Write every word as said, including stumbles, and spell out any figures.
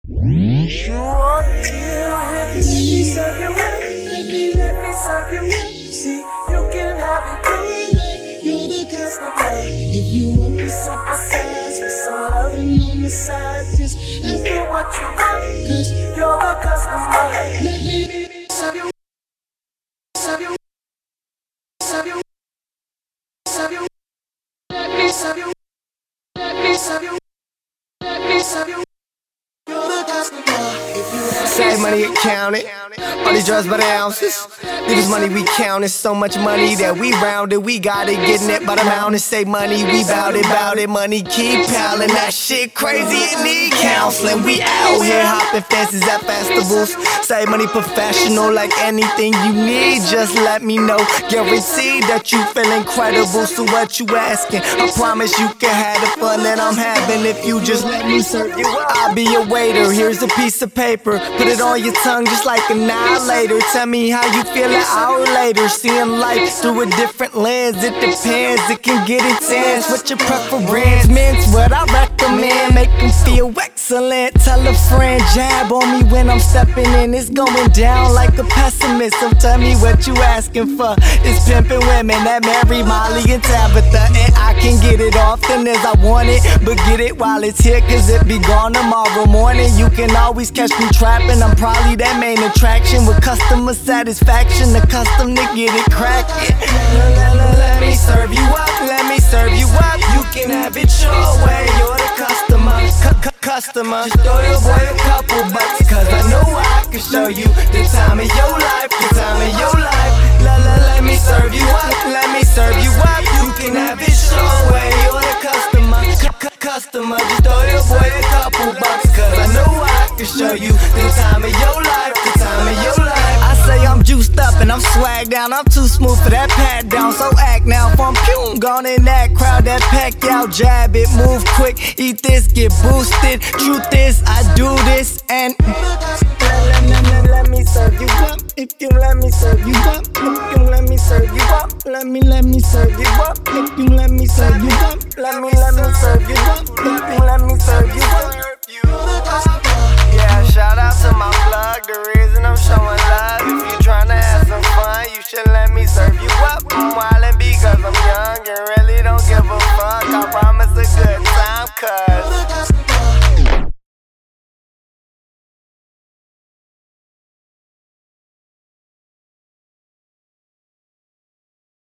You want to let me serve you up, let me, let me serve you up. See, you can have it good, you're the customer. If you want me supersize with some loving on the side, just ask me what you want, cause you're the customer. Let me serve you, serve you, serve you, serve you. Let me serve you, let me serve you, let me serve you. You're the customer. If you have Save money, get counted. All these drugs by the ounces. This money we counted. So much money that we rounded. We got it, getting it by the mountain. Save money, we bout it, bout it. Money keep piling. That shit crazy, it need counseling. We out here hopping fences at festivals. Save money professional, like anything you need, just let me know. Guaranteed that you feel incredible. So what you asking? I promise you can have the fun that I'm having if you just let me serve you up. I'll be your waiter. Here's a piece of paper. Put it on your tongue just like annihilator. Tell me how you feel an hour later. Seeing life through a different lens. It depends, it can get intense. What's your preference? Men's what I recommend. Make them feel excellent. Tell a friend, jab on me when I'm stepping in. It's going down like a pessimist. So tell me what you asking for. It's pimping women that marry Molly and Tabitha. And I can get it often as I want it, but get it while it's here, cause it be gone tomorrow morning. You can always catch me trapping. I'm probably that main attraction with customer satisfaction. Accustomed to get it crackin'. Let me serve you up, let me serve you up. You can have it your way, you're the customer. Customer, just throw your boy a couple bucks, cause I know I can show you the time of your life, the time of your life. La la, let me serve you up, let me serve you up. You can have it your way, you're the customer. Customer, just throw your boy a couple bucks, cause I know I can show you the time of your life, the time of your life. I say I'm juiced up and I'm swagged down. I'm too smooth for that pat down, so act now. If I'm pune, gone in that crowd, that pack out, jab it, move quick, eat this, get boosted. Truth is, I do this and let, let, let, let me serve you up. If you let me serve you up, if you let me serve you up, let me let me serve you up. If you let me serve you up, let me.